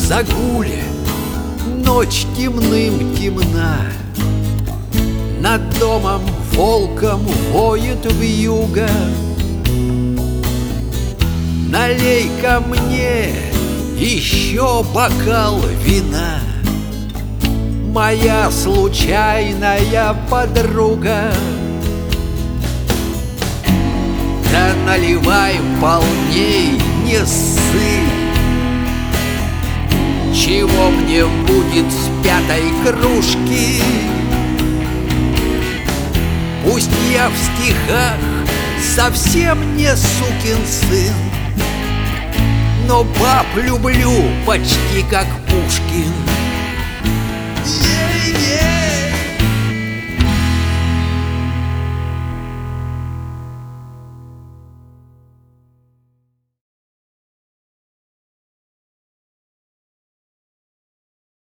загуле ночь темным темна, над домом волком воет вьюга. Налей ко мне еще бокал вина, моя случайная подруга. Да наливай полней, не ссы, чего мне будет с пятой кружки? Пусть я в стихах совсем не сукин сын, но баб люблю почти как Пушкин.